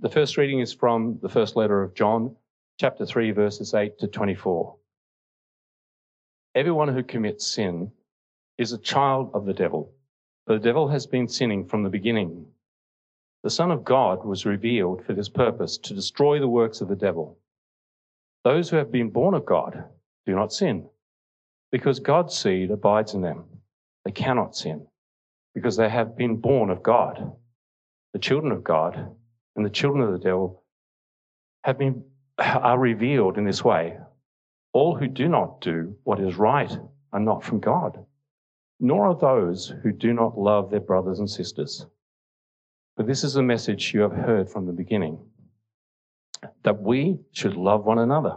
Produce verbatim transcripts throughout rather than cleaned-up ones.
The first reading is from the first letter of John, chapter three, verses eight to twenty-four. Everyone who commits sin is a child of the devil, for the devil has been sinning from the beginning. The Son of God was revealed for this purpose, to destroy the works of the devil. Those who have been born of God do not sin, because God's seed abides in them. They cannot sin, because they have been born of God. The children of God and the children of the devil have been, are revealed in this way. All who do not do what is right are not from God, nor are those who do not love their brothers and sisters. But this is the message you have heard from the beginning, that we should love one another.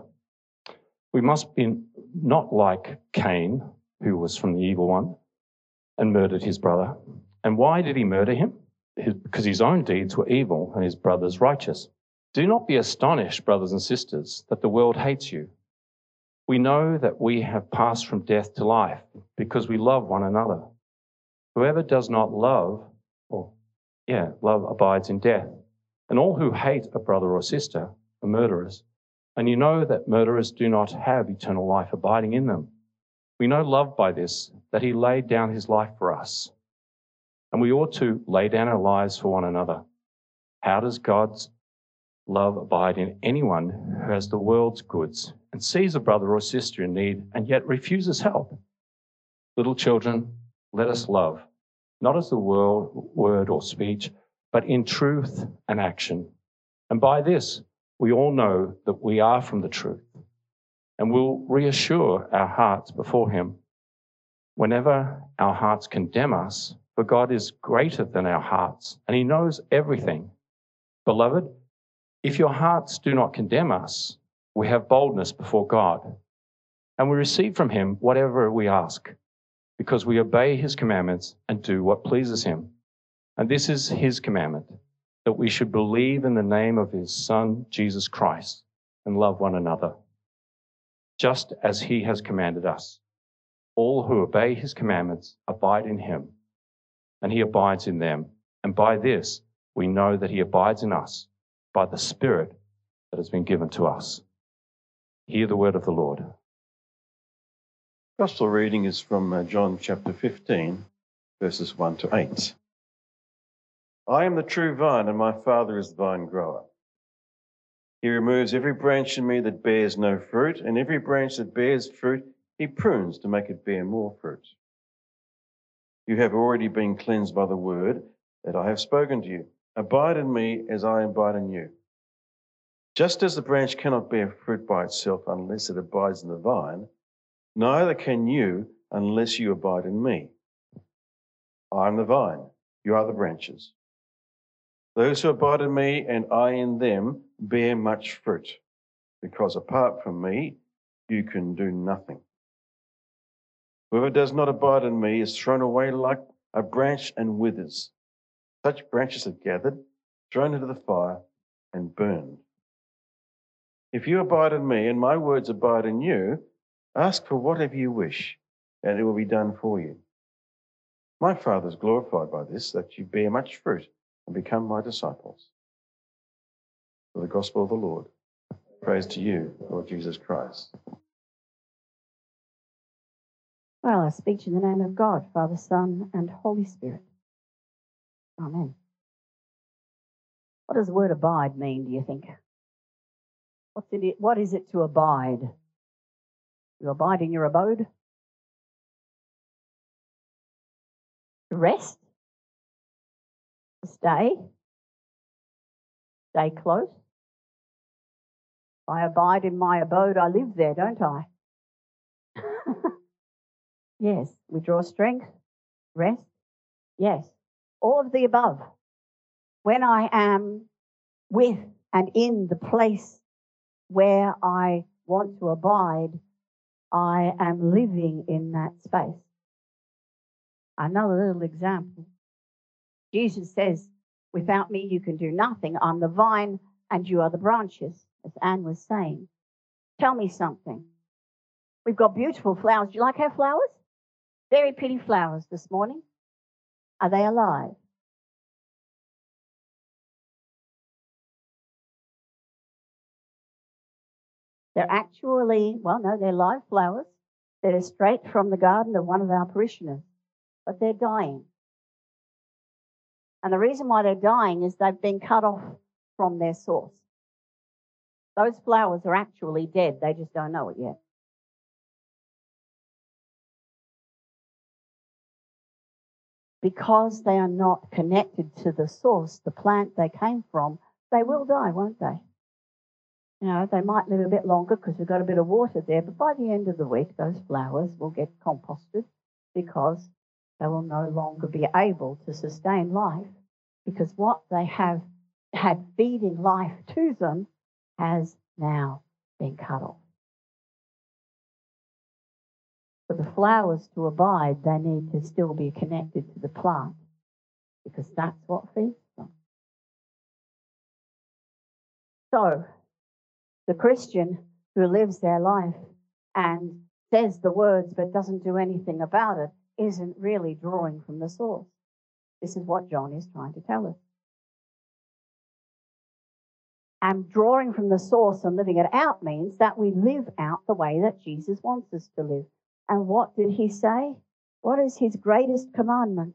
We must be not like Cain, who was from the evil one and murdered his brother. And why did he murder him? Because his own deeds were evil and his brother's righteous. Do not be astonished, brothers and sisters, that the world hates you. We know that we have passed from death to life because we love one another. Whoever does not love, or yeah, love abides in death. And all who hate a brother or sister are murderers. And you know that murderers do not have eternal life abiding in them. We know love by this, that he laid down his life for us. And we ought to lay down our lives for one another. How does God's love abide in anyone who has the world's goods and sees a brother or sister in need and yet refuses help? Little children, let us love, not as the world, word or speech, but in truth and action. And by this, we all know that we are from the truth, and will reassure our hearts before him. Whenever our hearts condemn us, for God is greater than our hearts, and he knows everything. Beloved, if your hearts do not condemn us, we have boldness before God, and we receive from him whatever we ask, because we obey his commandments and do what pleases him. And this is his commandment, that we should believe in the name of his Son, Jesus Christ, and love one another, just as he has commanded us. All who obey his commandments abide in him, and he abides in them. And by this we know that he abides in us, by the Spirit that has been given to us. Hear the word of the Lord. Gospel reading is from uh, John chapter fifteen, verses one to eight. I am the true vine, and my Father is the vine grower. He removes every branch in me that bears no fruit, and every branch that bears fruit he prunes to make it bear more fruit. You have already been cleansed by the word that I have spoken to you. Abide in me as I abide in you. Just as the branch cannot bear fruit by itself unless it abides in the vine, neither can you unless you abide in me. I am the vine, you are the branches. Those who abide in me and I in them bear much fruit, because apart from me you can do nothing. Whoever does not abide in me is thrown away like a branch and withers. Such branches are gathered, thrown into the fire, and burned. If you abide in me and my words abide in you, ask for whatever you wish, and it will be done for you. My Father is glorified by this, that you bear much fruit and become my disciples. For the gospel of the Lord. Praise to you, Lord Jesus Christ. Well, I speak in the name of God, Father, Son, and Holy Spirit. Amen. What does the word abide mean, do you think? What's it, what is it to abide? You abide in your abode? To rest? To stay? Stay close? If I abide in my abode, I live there, don't I? Yes. We draw strength, rest. Yes. All of the above. When I am with and in the place where I want to abide, I am living in that space. Another little example. Jesus says, without me you can do nothing. I'm the vine and you are the branches, as Anne was saying. Tell me something. We've got beautiful flowers. Do you like our flowers? Very pretty flowers this morning. Are they alive? They're actually, well, no, they're live flowers. They're straight from the garden of one of our parishioners, but they're dying. And the reason why they're dying is they've been cut off from their source. Those flowers are actually dead. They just don't know it yet. Because they are not connected to the source, the plant they came from, they will die, won't they? You know, they might live a bit longer because we've got a bit of water there, but by the end of the week, those flowers will get composted because they will no longer be able to sustain life, because what they have had feeding life to them has now been cut off. For the flowers to abide, they need to still be connected to the plant, because that's what feeds them. So, the Christian who lives their life and says the words but doesn't do anything about it isn't really drawing from the source. This is what John is trying to tell us. And drawing from the source and living it out means that we live out the way that Jesus wants us to live. And what did he say? What is his greatest commandment?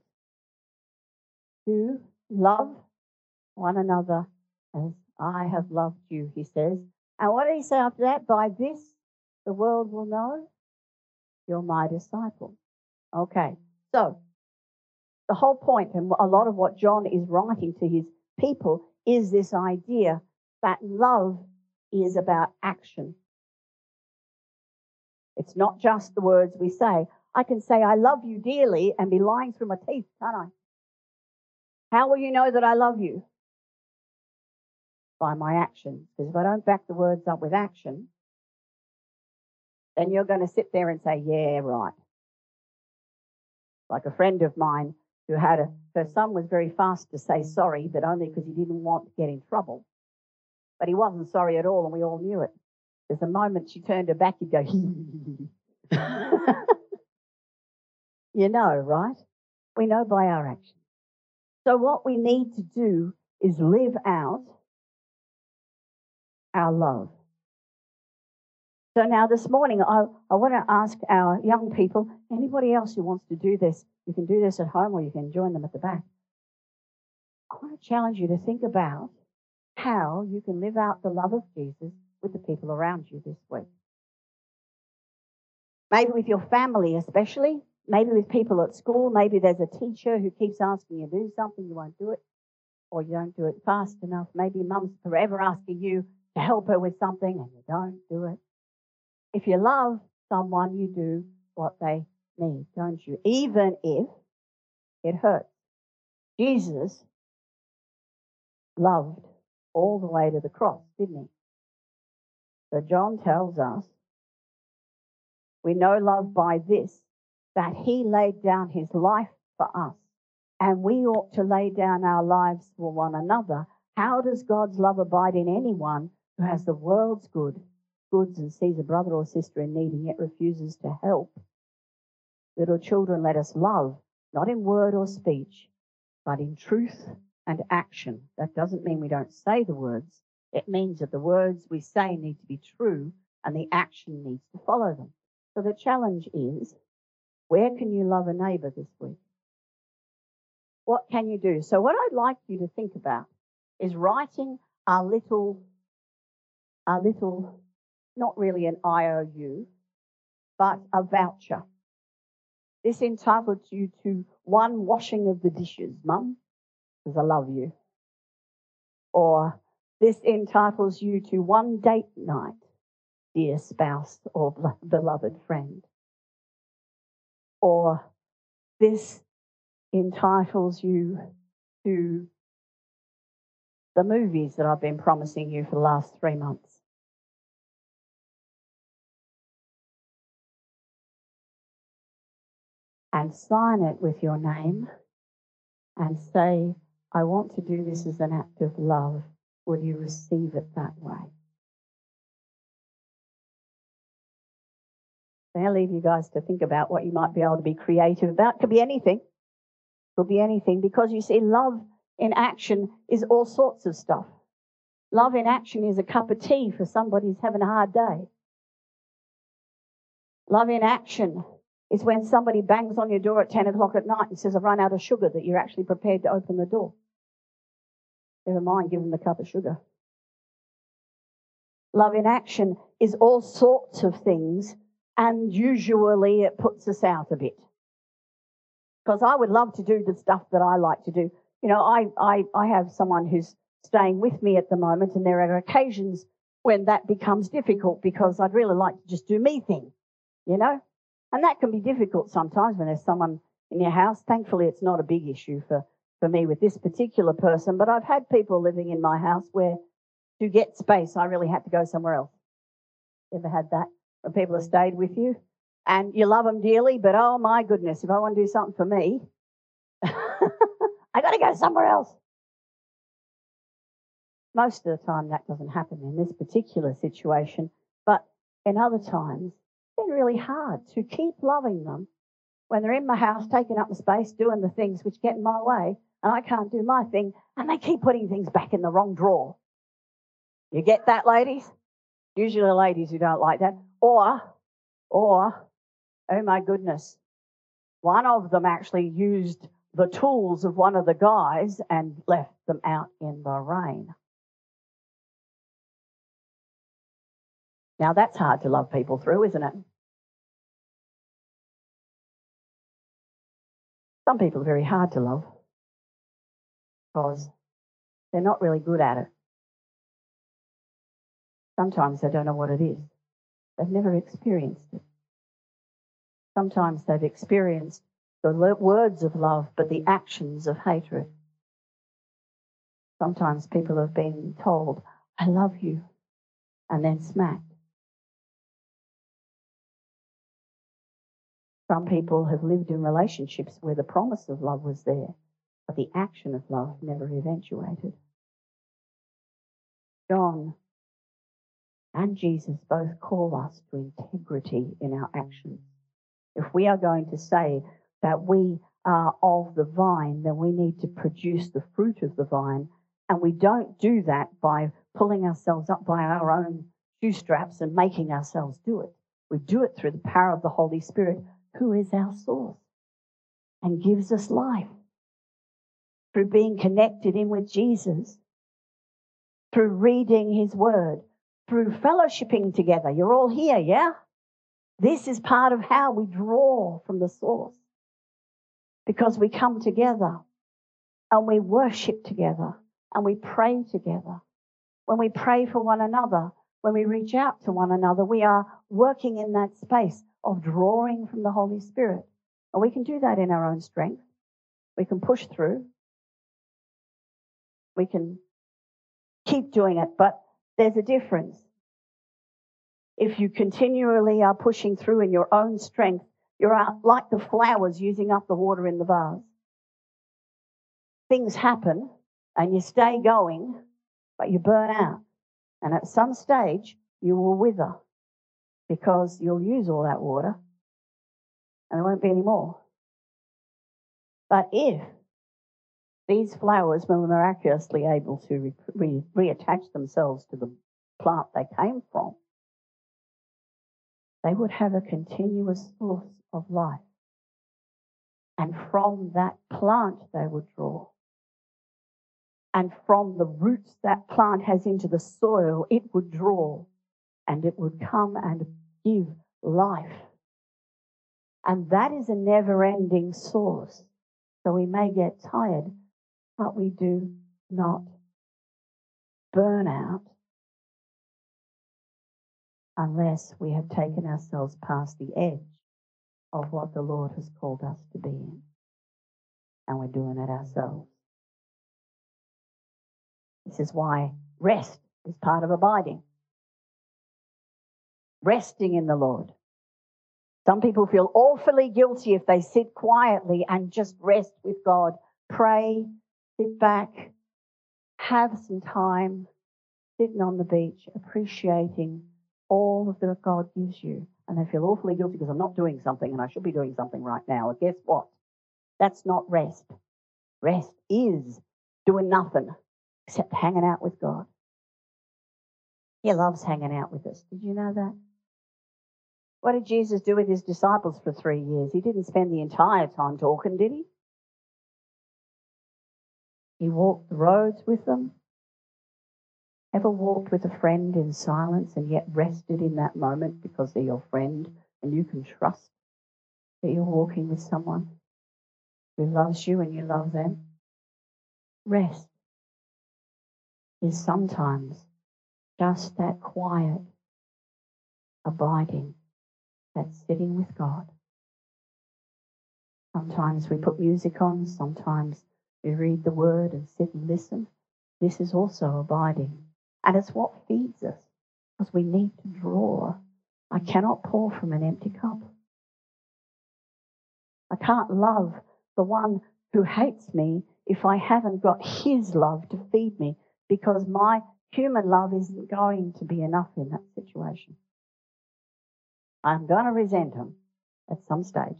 To love one another as I have loved you, he says. And what did he say after that? By this, the world will know you're my disciple. Okay, so the whole point, and a lot of what John is writing to his people, is this idea that love is about action. It's not just the words we say. I can say I love you dearly and be lying through my teeth, can't I? How will you know that I love you? By my actions. Because if I don't back the words up with action, then you're going to sit there and say, yeah, right. Like a friend of mine who had a, her son was very fast to say sorry, but only because he didn't want to get in trouble. But he wasn't sorry at all, and we all knew it. Because the moment she turned her back, he'd go, you know, right? We know by our actions. So what we need to do is live out our love. So now this morning, I, I want to ask our young people, anybody else who wants to do this, you can do this at home or you can join them at the back. I want to challenge you to think about how you can live out the love of Jesus with the people around you this week. Maybe with your family especially, maybe with people at school, maybe there's a teacher who keeps asking you to do something, you won't do it, or you don't do it fast enough. Maybe mum's forever asking you to help her with something and you don't do it. If you love someone, you do what they need, don't you? Even if it hurts. Jesus loved all the way to the cross, didn't he? So John tells us we know love by this, that he laid down his life for us, and we ought to lay down our lives for one another. How does God's love abide in anyone who has the world's good, goods and sees a brother or sister in need and yet refuses to help? Little children, let us love, not in word or speech, but in truth and action. That doesn't mean we don't say the words. It means that the words we say need to be true and the action needs to follow them. So the challenge is, where can you love a neighbour this week? What can you do? So what I'd like you to think about is writing a little, a little, not really an I O U, but a voucher. This entitles you to one washing of the dishes, Mum, because I love you. Or this entitles you to one date night, dear spouse or beloved friend. Or this entitles you to the movies that I've been promising you for the last three months. And sign it with your name and say, I want to do this as an act of love. Will you receive it that way? I'll leave you guys to think about what you might be able to be creative about. It could be anything. It could be anything, because you see, love in action is all sorts of stuff. Love in action is a cup of tea for somebody who's having a hard day. Love in action is when somebody bangs on your door at ten o'clock at night and says, I've run out of sugar, that you're actually prepared to open the door. Never mind, give them the cup of sugar. Love in action is all sorts of things, and usually it puts us out a bit. Because I would love to do the stuff that I like to do. You know, I, I, I have someone who's staying with me at the moment, and there are occasions when that becomes difficult because I'd really like to just do me thing, you know? And that can be difficult sometimes when there's someone in your house. Thankfully, it's not a big issue for, for me with this particular person, but I've had people living in my house where to get space, I really had to go somewhere else. Ever had that? When people have stayed with you and you love them dearly, but oh my goodness, if I want to do something for me, I got to go somewhere else. Most of the time that doesn't happen in this particular situation, but in other times, it's been really hard to keep loving them when they're in my house, taking up the space, doing the things which get in my way, and I can't do my thing, and they keep putting things back in the wrong drawer. You get that, ladies? Usually ladies who don't like that. Or, or, oh my goodness, one of them actually used the tools of one of the guys and left them out in the rain. Now that's hard to love people through, isn't it? Some people are very hard to love because they're not really good at it. Sometimes they don't know what it is. They've never experienced it. Sometimes they've experienced the words of love, but the actions of hatred. Sometimes people have been told, I love you, and then smacked. Some people have lived in relationships where the promise of love was there, but the action of love never eventuated. John and Jesus both call us to integrity in our actions. If we are going to say that we are of the vine, then we need to produce the fruit of the vine. And we don't do that by pulling ourselves up by our own shoestraps and making ourselves do it. We do it through the power of the Holy Spirit, who is our source and gives us life. Through being connected in with Jesus, through reading his word, through fellowshipping together. You're all here, yeah? This is part of how we draw from the source. Because we come together and we worship together and we pray together. When we pray for one another, when we reach out to one another, we are working in that space of drawing from the Holy Spirit. And we can do that in our own strength. We can push through. We can keep doing it, but there's a difference. If you continually are pushing through in your own strength, you're like the flowers using up the water in the vase. Things happen and you stay going, but you burn out. And at some stage, you will wither because you'll use all that water and there won't be any more. But if these flowers were miraculously able to re- re- reattach themselves to the plant they came from, they would have a continuous source of life. And from that plant they would draw. And from the roots that plant has into the soil, it would draw. And it would come and give life. And that is a never-ending source. So we may get tired, but we do not burn out unless we have taken ourselves past the edge of what the Lord has called us to be in. And we're doing it ourselves. This is why rest is part of abiding. Resting in the Lord. Some people feel awfully guilty if they sit quietly and just rest with God. Pray, sit back, have some time, sitting on the beach, appreciating all of that God gives you. And they feel awfully guilty because I'm not doing something and I should be doing something right now. And guess what? That's not rest. Rest is doing nothing except hanging out with God. He loves hanging out with us. Did you know that? What did Jesus do with his disciples for three years? He didn't spend the entire time talking, did he? He walked the roads with them. Ever walked with a friend in silence and yet rested in that moment because they're your friend and you can trust that you're walking with someone who loves you and you love them? Rest is sometimes just that quiet abiding, that sitting with God. Sometimes we put music on, sometimes we read the word and sit and listen. This is also abiding. And it's what feeds us, because we need to draw. I cannot pour from an empty cup. I can't love the one who hates me if I haven't got his love to feed me, because my human love isn't going to be enough in that situation. I'm going to resent him at some stage.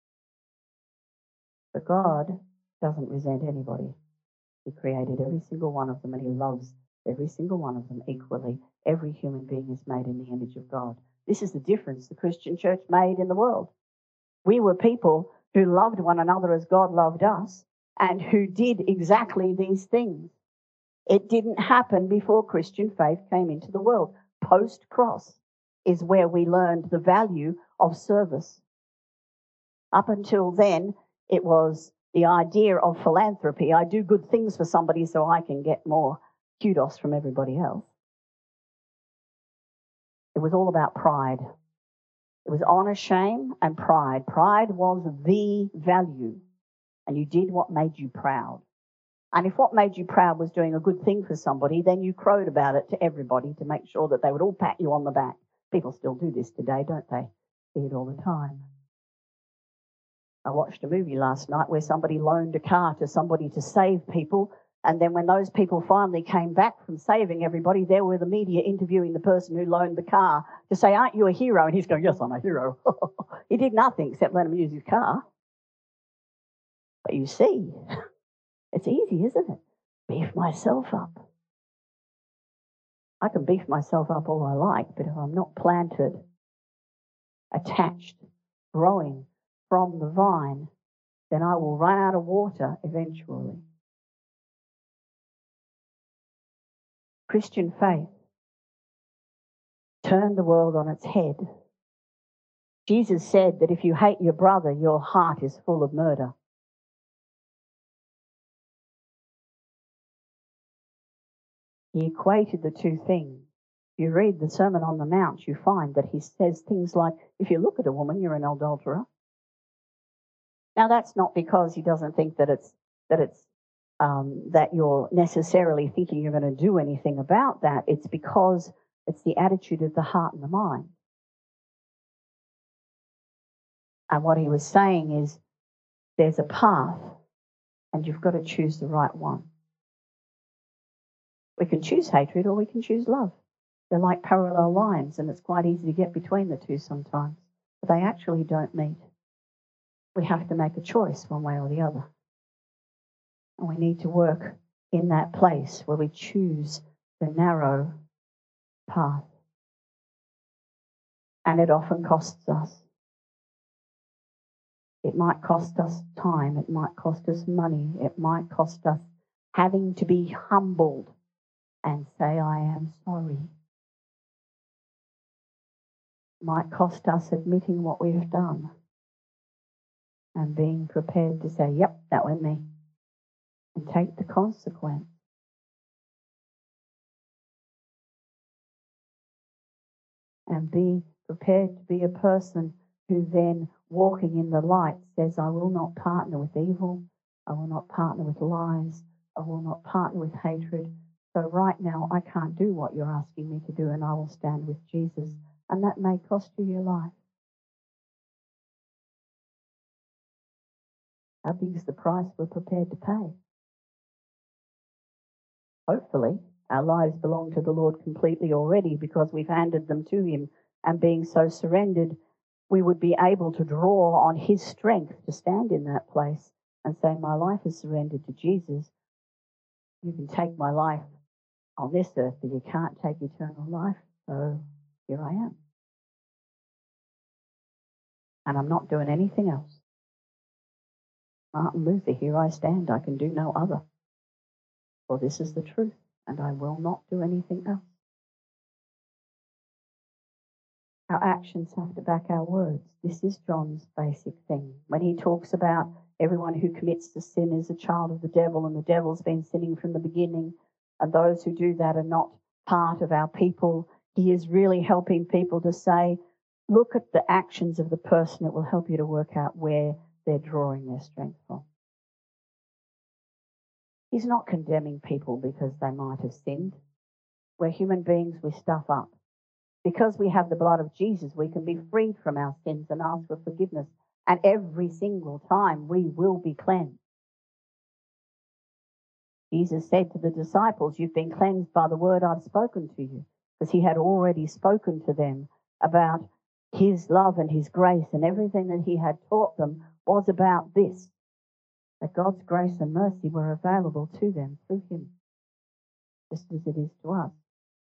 But God doesn't resent anybody. He created every single one of them, and he loves every single one of them equally. Every human being is made in the image of God. This is the difference the Christian church made in the world. We were people who loved one another as God loved us, and who did exactly these things. It didn't happen before Christian faith came into the world. Post-cross is where we learned the value of service. Up until then, it was the idea of philanthropy. I do good things for somebody so I can get more kudos from everybody else. It was all about pride. It was honor, shame, and pride. Pride was the value, and you did what made you proud. And if what made you proud was doing a good thing for somebody, then you crowed about it to everybody to make sure that they would all pat you on the back. People still do this today, don't they? See it all the time. I watched a movie last night where somebody loaned a car to somebody to save people, and then when those people finally came back from saving everybody, there were the media interviewing the person who loaned the car to say, "Aren't you a hero?" And he's going, "Yes, I'm a hero." He did nothing except let him use his car. But you see, it's easy, isn't it? Beef myself up. I can beef myself up all I like, but if I'm not planted, attached, growing from the vine, then I will run out of water eventually. Christian faith turned the world on its head. Jesus said that if you hate your brother, your heart is full of murder. He equated the two things. If you read the Sermon on the Mount, you find that he says things like, if you look at a woman, you're an adulterer. Now, that's not because he doesn't think that it's that it's um, that you're necessarily thinking you're going to do anything about that. It's because it's the attitude of the heart and the mind. And what he was saying is, there's a path, and you've got to choose the right one. We can choose hatred or we can choose love. They're like parallel lines, and it's quite easy to get between the two sometimes. But they actually don't meet. We have to make a choice one way or the other. And we need to work in that place where we choose the narrow path. And it often costs us. It might cost us time. It might cost us money. It might cost us having to be humbled and say, "I am sorry." It might cost us admitting what we've done and being prepared to say, "Yep, that went me," and take the consequence. And be prepared to be a person who then, walking in the light, says, "I will not partner with evil. I will not partner with lies. I will not partner with hatred. So right now, I can't do what you're asking me to do, and I will stand with Jesus." And that may cost you your life. How big is the price we're prepared to pay? Hopefully, our lives belong to the Lord completely already because we've handed them to him. And being so surrendered, we would be able to draw on his strength to stand in that place and say, "My life is surrendered to Jesus. You can take my life. on this earth, but you can't take eternal life, so here I am. And I'm not doing anything else. Martin Luther, here I stand, I can do no other. For this is the truth, and I will not do anything else. Our actions have to back our words. This is John's basic thing. When he talks about everyone who commits to sin is a child of the devil, and the devil's been sinning from the beginning, and those who do that are not part of our people, he is really helping people to say, look at the actions of the person. It will help you to work out where they're drawing their strength from. He's not condemning people because they might have sinned. We're human beings, we stuff up. Because we have the blood of Jesus, we can be freed from our sins and ask for forgiveness. And every single time we will be cleansed. Jesus said to the disciples, you've been cleansed by the word I've spoken to you. Because he had already spoken to them about his love and his grace, and everything that he had taught them was about this. That God's grace and mercy were available to them through him, just as it is to us.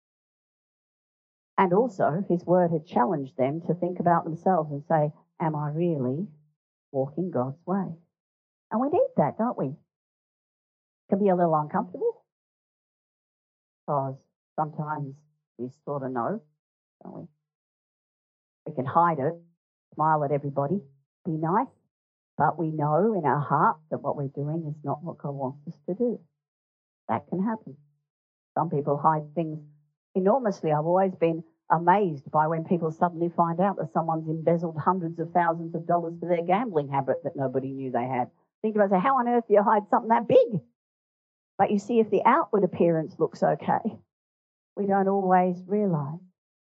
And also, his word had challenged them to think about themselves and say, am I really walking God's way? And we need that, don't we? It can be a little uncomfortable because sometimes we sort of know, don't we? We can hide it, smile at everybody, be nice, but we know in our heart that what we're doing is not what God wants us to do. That can happen. Some people hide things enormously. I've always been amazed by when people suddenly find out that someone's embezzled hundreds of thousands of dollars for their gambling habit that nobody knew they had. Think about it, how on earth do you hide something that big? But you see, if the outward appearance looks okay, we don't always realize.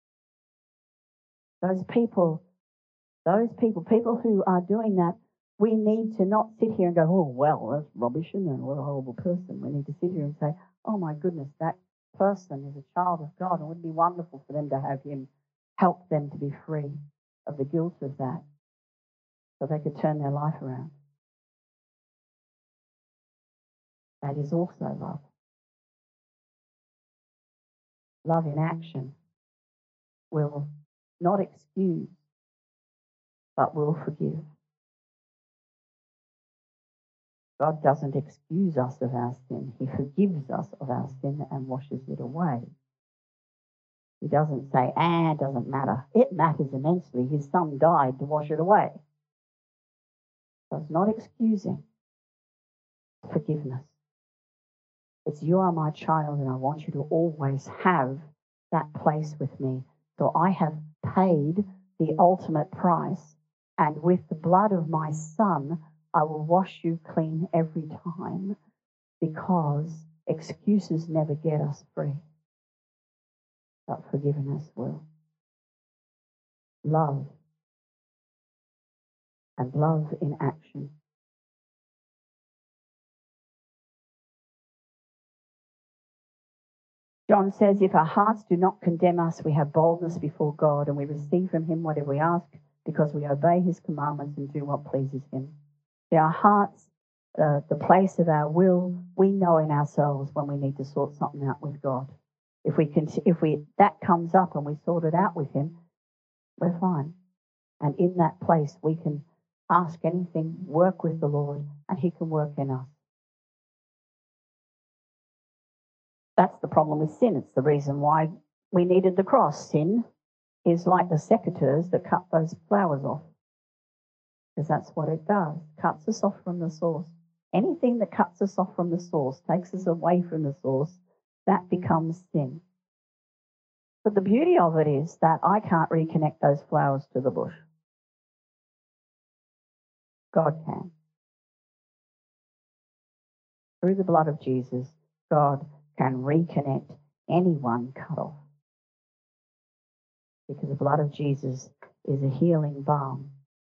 Those people, those people, people who are doing that, we need to not sit here and go, oh, well, that's rubbish, and what a horrible person. We need to sit here and say, oh, my goodness, that person is a child of God, and it would be wonderful for them to have him help them to be free of the guilt of that so they could turn their life around. That is also love. Love in action will not excuse, but will forgive. God doesn't excuse us of our sin. He forgives us of our sin and washes it away. He doesn't say, ah, it doesn't matter. It matters immensely. His son died to wash it away. So it's not excusing. It's forgiveness. It's you are my child and I want you to always have that place with me. So I have paid the ultimate price, and with the blood of my son, I will wash you clean every time, because excuses never get us free, but forgiveness will. Love, and love in action. John says, if our hearts do not condemn us, we have boldness before God, and we receive from him whatever we ask, because we obey his commandments and do what pleases him. Our hearts, uh, the place of our will, we know in ourselves when we need to sort something out with God. If we can, if we that comes up and we sort it out with him, we're fine. And in that place, we can ask anything, work with the Lord, and he can work in us. That's the problem with sin. It's the reason why we needed the cross. Sin is like the secateurs that cut those flowers off. Because that's what it does. Cuts us off from the source. Anything that cuts us off from the source, takes us away from the source, that becomes sin. But the beauty of it is that I can't reconnect those flowers to the bush. God can. Through the blood of Jesus, God can reconnect anyone cut off. Because the blood of Jesus is a healing balm.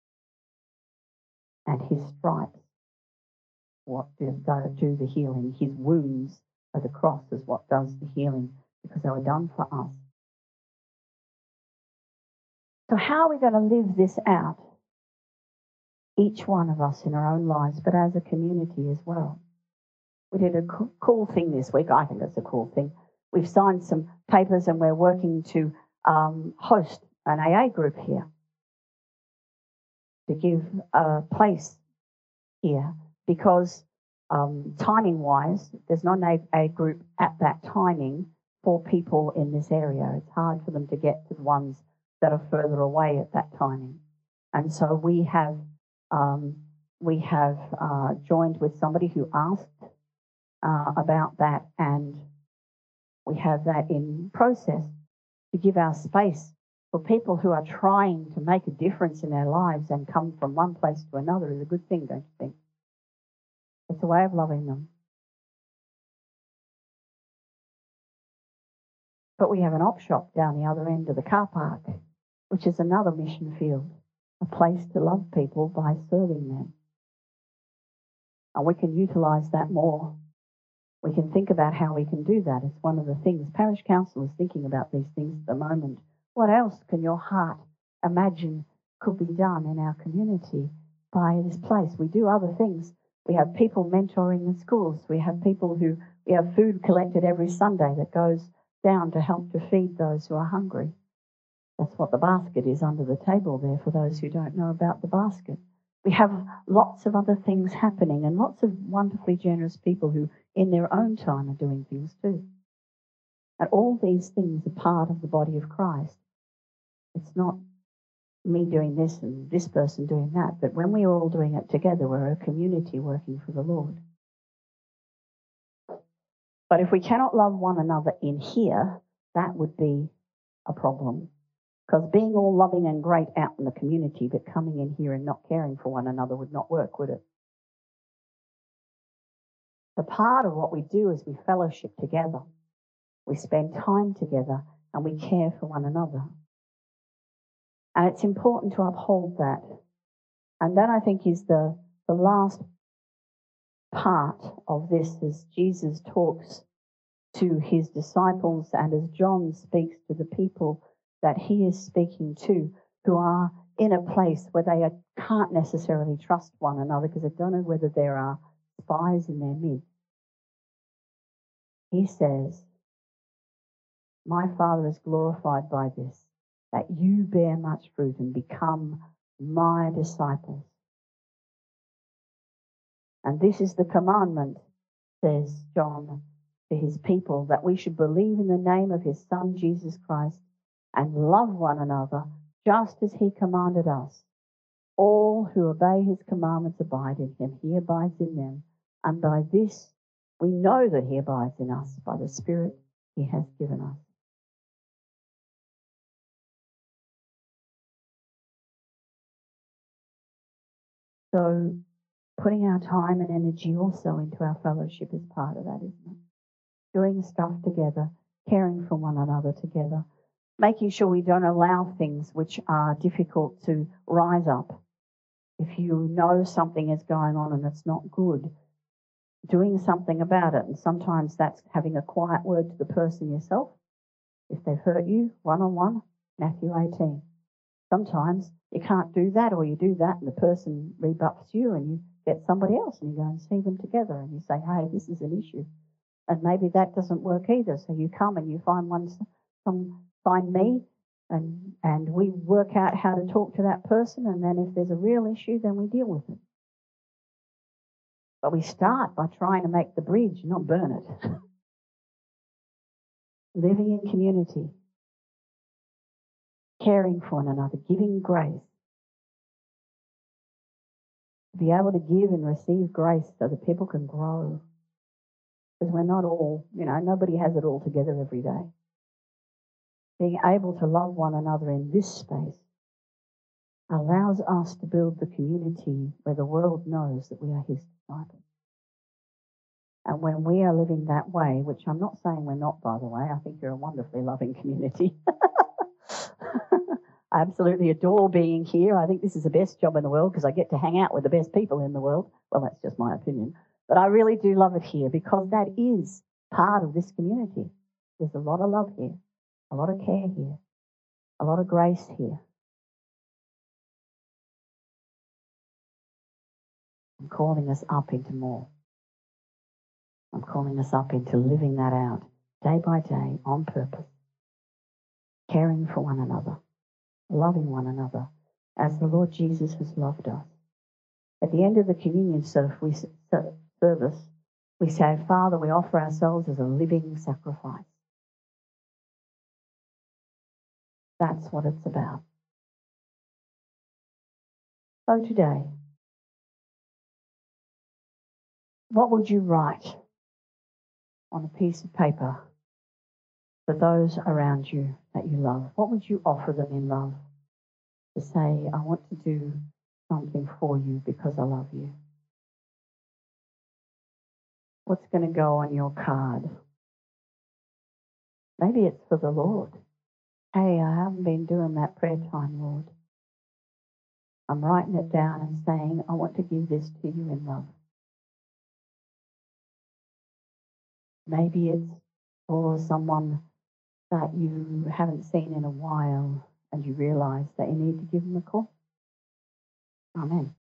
And his stripes, what do, do the healing? His wounds at the cross is what does the healing, because they were done for us. So how are we going to live this out? Each one of us in our own lives, but as a community as well. We did a co- cool thing this week. I think it's a cool thing. we've signed some papers and we're working to um, host an A A group here, to give a place here, because um, timing-wise, there's not an A A group at that timing for people in this area. It's hard for them to get to the ones that are further away at that timing. And so we have um, we have uh, joined with somebody who asked uh, about that, and we have that in process to give our space for people who are trying to make a difference in their lives and come from one place to another is a good thing, don't you think? It's a way of loving them. But we have an op shop down the other end of the car park, which is another mission field, a place to love people by serving them. And we can utilise that more. We can think about how we can do that. It's one of the things. Parish Council is thinking about these things at the moment. What else can your heart imagine could be done in our community by this place? We do other things. We have people mentoring in schools. We have people who, we have food collected every Sunday that goes down to help to feed those who are hungry. That's what the basket is under the table there for those who don't know about the basket. We have lots of other things happening and lots of wonderfully generous people who in their own time are doing things too. And all these things are part of the body of Christ. It's not me doing this and this person doing that, but when we're all doing it together, we're a community working for the Lord. But if we cannot love one another in here, that would be a problem. Because being all loving and great out in the community, but coming in here and not caring for one another would not work, would it? The part of what we do is we fellowship together. We spend time together and we care for one another. And it's important to uphold that. And that, I think, is the, the last part of this as Jesus talks to his disciples and as John speaks to the people that he is speaking to, who are in a place where they are, can't necessarily trust one another because they don't know whether there are spies in their midst. He says, my Father is glorified by this, that you bear much fruit and become my disciples. And this is the commandment, says John, to his people, that we should believe in the name of his Son, Jesus Christ, and love one another just as he commanded us. All who obey his commandments abide in him. He abides in them. And by this we know that he abides in us, by the Spirit he has given us. So putting our time and energy also into our fellowship is part of that, isn't it? Doing stuff together, caring for one another together, making sure we don't allow things which are difficult to rise up. If you know something is going on and it's not good, doing something about it. And sometimes that's having a quiet word to the person yourself. If they've hurt you, one-on-one, Matthew eighteen. Sometimes you can't do that, or you do that and the person rebuffs you and you get somebody else and you go and see them together and you say, hey, this is an issue. And maybe that doesn't work either. So you come and you find one, some, find me, and and we work out how to talk to that person. And then if there's a real issue, then we deal with it. But we start by trying to make the bridge, not burn it. Living in community, caring for one another, giving grace. Be able to give and receive grace so that people can grow. Because we're not all, you know, nobody has it all together every day. Being able to love one another in this space allows us to build the community where the world knows that we are his disciples. And when we are living that way, which I'm not saying we're not, by the way, I think you're a wonderfully loving community. I absolutely adore being here. I think this is the best job in the world because I get to hang out with the best people in the world. Well, that's just my opinion. But I really do love it here because that is part of this community. There's a lot of love here, a lot of care here, a lot of grace here. I'm calling us up into more. I'm calling us up into living that out, day by day, on purpose, caring for one another, loving one another, as the Lord Jesus has loved us. At the end of the communion service, we say, Father, we offer ourselves as a living sacrifice. That's what it's about. So today, what would you write on a piece of paper for those around you that you love? What would you offer them in love? To say, I want to do something for you because I love you. What's going to go on your card? Maybe it's for the Lord. Hey, I haven't been doing that prayer time, Lord. I'm writing it down and saying, I want to give this to you in love. Maybe it's for someone that you haven't seen in a while and you realise that you need to give them a call. Amen.